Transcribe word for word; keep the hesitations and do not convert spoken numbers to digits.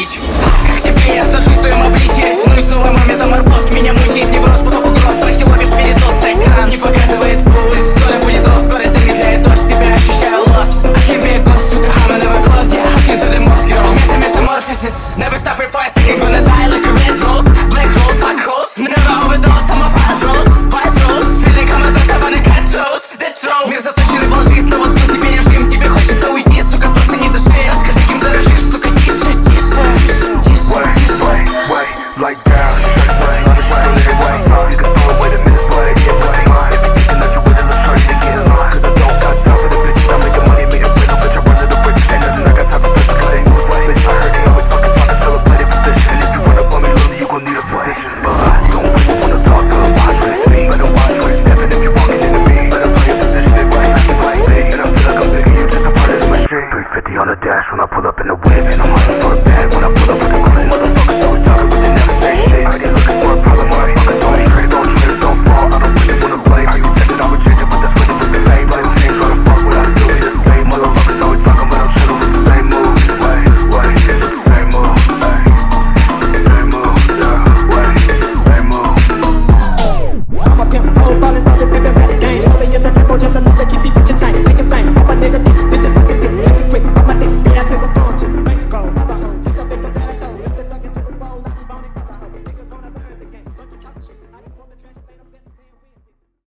бич. Как к тебе я отношусь в твоем обличии. Ну и снова мой метаморфоз меня мучает невроз, поток угроз, страхи ловишь передоз. Экран не показывает пульс, скоро будет рост, скоро замедляет дождь, себя ощущаю lost. I can't be a ghost, сука, I'm never close, yeah. Hook into the most, girl, meta metamorphosis. Never stop for five seconds, gonna die like a red rose. Black rose, black host, never overdose, I'm a fast rose. Fast rose, feeling come out of a cat toes. Death row, мир заточенный в лжи, снова сбил себе режим. Тебе хочется уйти, сука, просто не дыши. Расскажи, кем дорожишь, сука, тише, тише, тише. Wait, wait, wait, like down, shut the way, let me show you the way. You can throw away the minutes, swag, yeah, what's mine? If you thinking that you're with it, let's try to get in line. Cause I don't got time for the bitches, I'm making money, making weight, no bitch, I run to the riches. Ain't nothing I got time for bitches, cause they move like bitch. I heard they always fucking talking till I play their position. And if you run up on me, little, you gon' need a physician. But I don't really wanna talk to them, watch what it's me. Better watch where you're stepping if you're walking into me. Better play your position, if right like you play speed. And I feel like I'm bigger, you just a part of the machine. three fifty on the dash when I pull up in the whip. And I'm hunting for a bag when I pull up with a clip. Motherfuckers always talking, but they never say shit. I ain't looking for a problem.